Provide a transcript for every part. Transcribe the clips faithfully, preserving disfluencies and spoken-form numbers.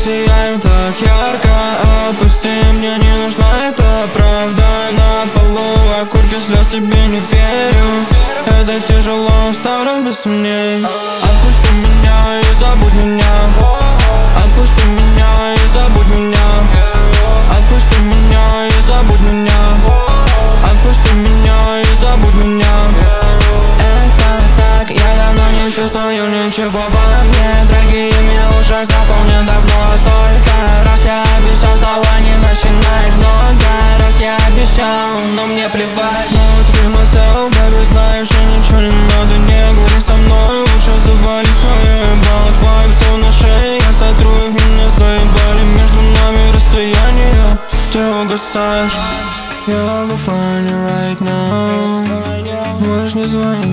сияем так ярко. Отпусти, мне не нужна эта правда. На полу окурки слез, тебе не верю. Это тяжело, оставлю без сомнений. Отпусти меня и забудь меня. Отпусти меня и забудь меня. Отпусти меня и забудь меня. Отпусти меня и забудь меня. Это так, я давно не чувствую ничего во мне. Дорогие уже запомнят давно. Столько раз я обещал, снова не начинай много раз я обещал, но мне плевать. Но ты myself, baby, знаешь, что ничего не надо. Не говори со мной, лучше завали свое ебало. Твои все на шее, я сотру их, меня заебали. Между нами расстояние, ты угасаешь. Я в оффлайне right now. Можешь не звонить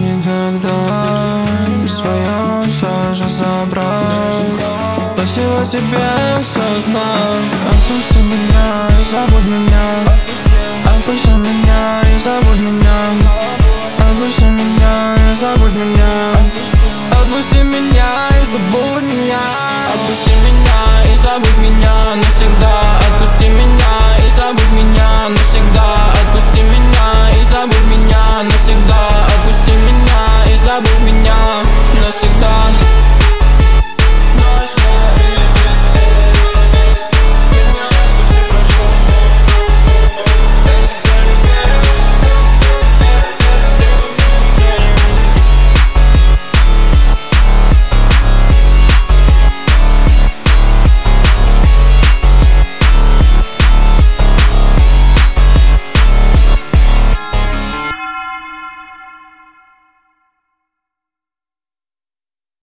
никогда. Без твоего все же забрал. Спасибо тебе, все